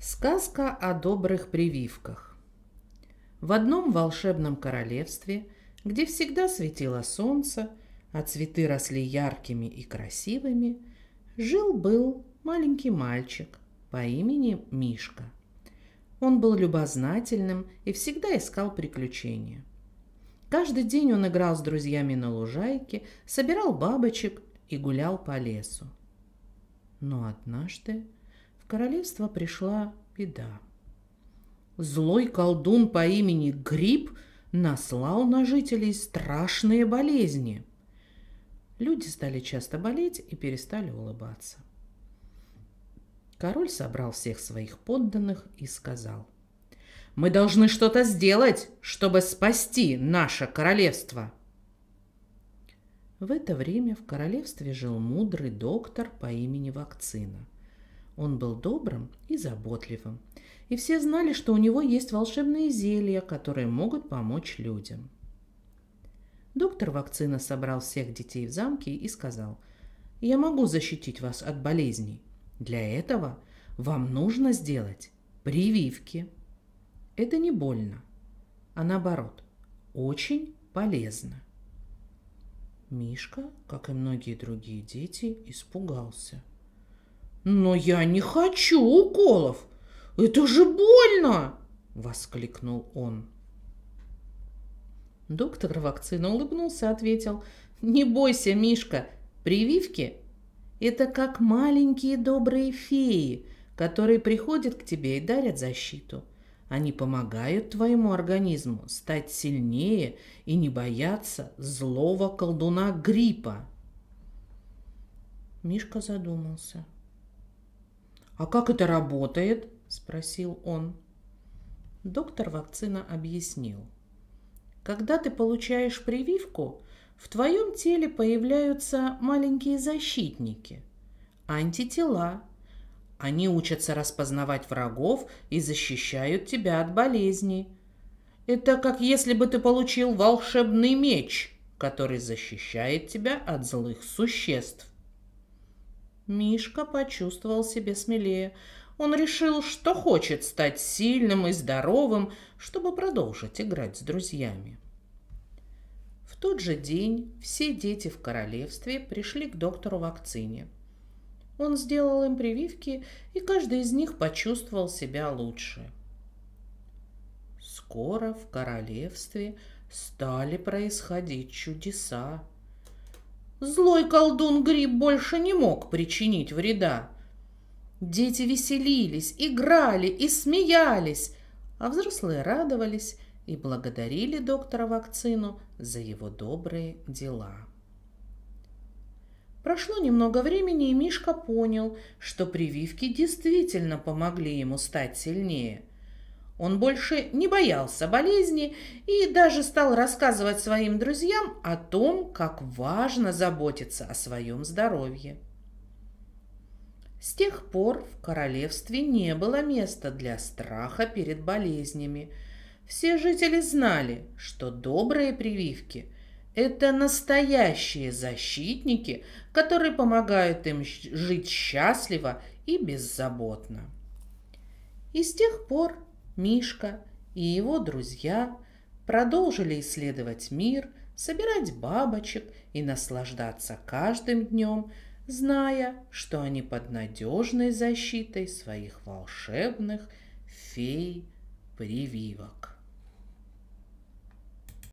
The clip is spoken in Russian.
Сказка о добрых прививках. В одном волшебном королевстве, где всегда светило солнце, а цветы росли яркими и красивыми, жил-был маленький мальчик по имени Мишка. Он был любознательным и всегда искал приключения. Каждый день он играл с друзьями на лужайке, собирал бабочек и гулял по лесу. Но однажды в королевство пришла беда. Злой колдун по имени Гриб наслал на жителей страшные болезни. Люди стали часто болеть и перестали улыбаться. Король собрал всех своих подданных и сказал: «Мы должны что-то сделать, чтобы спасти наше королевство». В это время в королевстве жил мудрый доктор по имени Вакцина. Он был добрым и заботливым, и все знали, что у него есть волшебные зелья, которые могут помочь людям. Доктор Вакцина собрал всех детей в замке и сказал: «Я могу защитить вас от болезней. Для этого вам нужно сделать прививки. Это не больно, а наоборот, очень полезно». Мишка, как и многие другие дети, испугался. «Но я не хочу уколов! Это же больно!» — воскликнул он. Доктор Вакцина улыбнулся и ответил: «Не бойся, Мишка, прививки — это как маленькие добрые феи, которые приходят к тебе и дарят защиту. Они помогают твоему организму стать сильнее и не бояться злого колдуна Гриппа». Мишка задумался. «А как это работает?» — спросил он. Доктор Вакцина объяснил. Когда ты получаешь прививку, в твоем теле появляются маленькие защитники, антитела. Они учатся распознавать врагов и защищают тебя от болезней. Это как если бы ты получил волшебный меч, который защищает тебя от злых существ. Мишка почувствовал себя смелее. Он решил, что хочет стать сильным и здоровым, чтобы продолжить играть с друзьями. В тот же день все дети в королевстве пришли к доктору Вакцине. Он сделал им прививки, и каждый из них почувствовал себя лучше. Скоро в королевстве стали происходить чудеса. Злой колдун Гриб больше не мог причинить вреда. Дети веселились, играли и смеялись, а взрослые радовались и благодарили доктора Вакцину за его добрые дела. Прошло немного времени, и Мишка понял, что прививки действительно помогли ему стать сильнее. Он больше не боялся болезни и даже стал рассказывать своим друзьям о том, как важно заботиться о своем здоровье. С тех пор в королевстве не было места для страха перед болезнями. Все жители знали, что добрые прививки – это настоящие защитники, которые помогают им жить счастливо и беззаботно. И с тех пор Мишка и его друзья продолжили исследовать мир, собирать бабочек и наслаждаться каждым днем, зная, что они под надежной защитой своих волшебных фей-прививок.